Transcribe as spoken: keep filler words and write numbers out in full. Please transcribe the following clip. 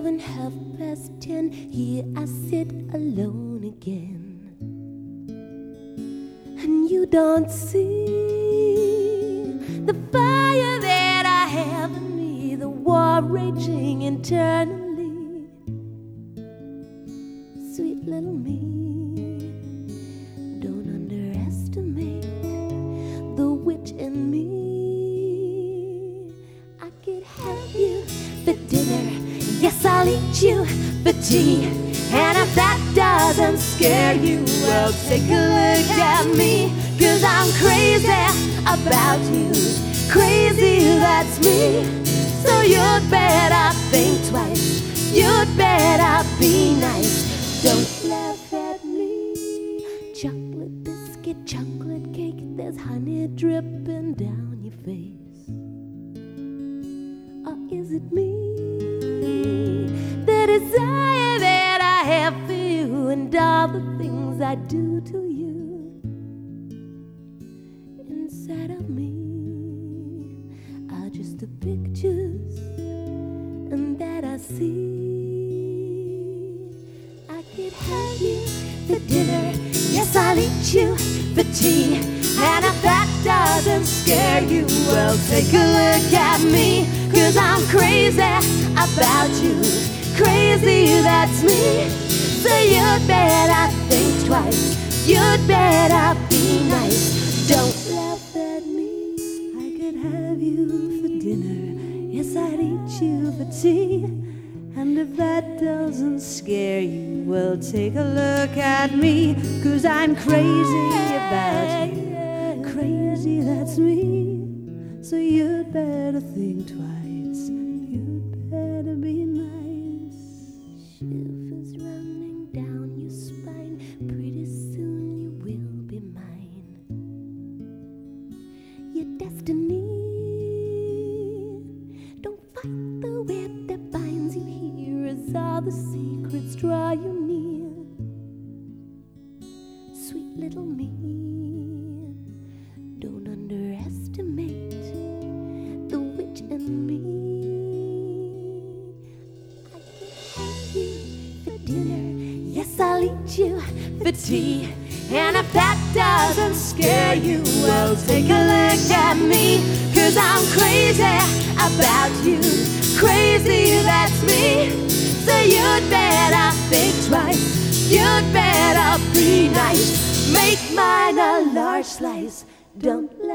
eleven, half past ten, here I sit alone again. And you don't see the fire that I have in me, the war raging internally. Sweet little me, don't underestimate the witch in me. I could have you for dinner, yes, I'll eat you for tea. And if that doesn't scare you, well, take a look at me. Cause I'm crazy about you, crazy, that's me. So you'd better think twice, you'd better be nice. Don't laugh at me. Chocolate biscuit, chocolate cake, there's honey dripping down your face. Or is it me? The desire that I have for you and all the things I do to you. Inside of me are just the pictures and that I see. I could have you for dinner, yes, I'll eat you for tea. And if that doesn't scare you, well, take a look at me. Cause I'm crazy about you, crazy, that's me. So you'd better think twice, you'd better be nice. Don't laugh at me. I could have you for dinner, yes, I'd eat you for tea. And if that doesn't scare you, well, take a look at me. Cause I'm crazy about you, crazy, that's me. So you'd better think twice, you'd better be nice. Shivers running down your spine, pretty soon you will be mine. Your destiny, don't fight the web that binds you here, as all the secrets draw you near. Sweet little me, don't underestimate the witch in me. I could have you for dinner, yes, I'll eat you for tea. And if that doesn't scare you, well, take a look at me. Cause I'm crazy about you, crazy, that's me. So you'd better think twice, you'd better be nice. Make mine a large slice, don't